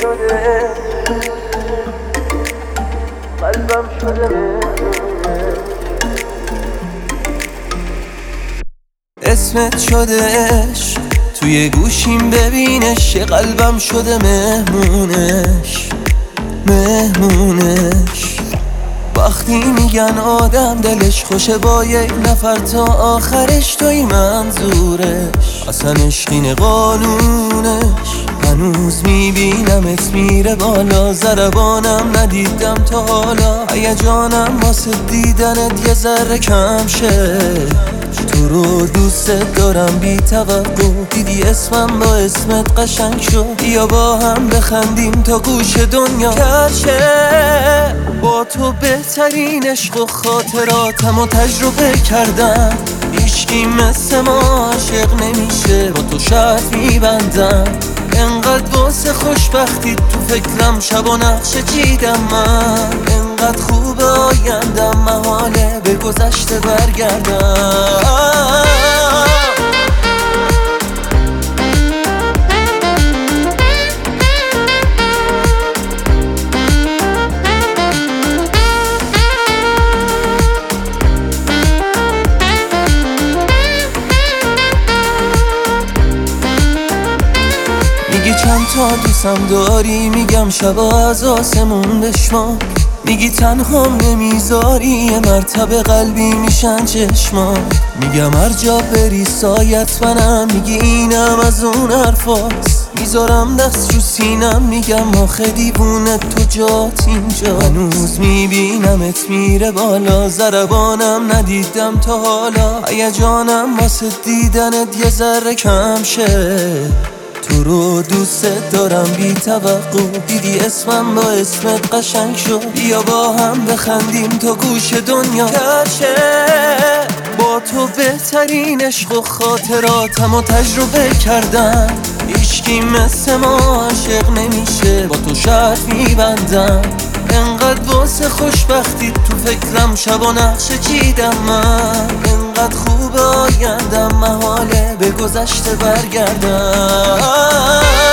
شده قلبم شده اسمت شدهش توی گوشیم ببینش یه قلبم شده مهمونش وقتی میگن آدم دلش خوشه با یک نفر تا آخرش توی منظورش اصلا عشقین قانونش هنوز میبینمت میره بالا ضربانم ندیدم تا حالا هیجانم واسه دیدنت یه ذره کم شه تو رو دوست دارم بی توقع دیدی اسمم با اسمت قشنگ شد یا با هم بخندیم تا گوش دنیا کرشه با تو بهترین عشق و خاطراتم و تجربه کردم هیچکی مثل ما عاشق نمیشه با تو شرط میبندم انقدر واسه خوشبختی تو فکرم شب و نقشه چیدم من انقدر خوب آیندم محاله به گذشته برگردم میگی چند تا دوستم داری میگم شبا از آسمون بشمار میگی تنهام نمیذاری یه مرتبه قلبی میشن چشمان میگم هر جا بری سایت منم میگی اینم از اون حرفاست میذارم دست رو سینم میگم آخه دیوونه تو جات اینجا هنوز میبینمت میره بالا ضربانم ندیدم تا حالا هیجانم واسه دیدنت یه ذره کم شه تو رو دوست دارم بی توقع دیدی اسمم با اسمت قشنگ شد بیا با هم بخندیم تا گوش دنیا کرشه با تو بهترین عشق و خاطراتم و تجربه کردم هیچکی مثل ما عاشق نمیشه با تو شرط میبندم انقدر واسه خوشبختی تو فکرم شب و نقشه چیدم من انقدر خوب آیندم محاله به گذشته برگردم